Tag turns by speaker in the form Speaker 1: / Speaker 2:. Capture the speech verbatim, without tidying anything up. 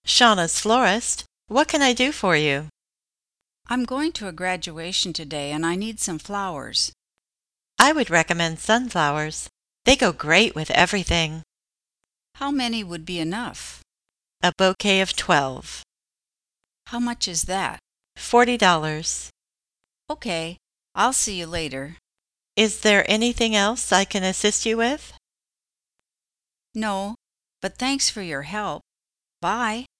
Speaker 1: Shauna's florist. What can I do for you?
Speaker 2: I'm going to a graduation today and I need some flowers.
Speaker 1: I would recommend sunflowers. They go great with everything.
Speaker 2: How many would be enough?
Speaker 1: A bouquet of twelve.
Speaker 2: How much is that?
Speaker 1: Forty dollars.
Speaker 2: Okay, I'll see you later.
Speaker 1: Is there anything else I can assist you with?
Speaker 2: No, but thanks for your help. Bye.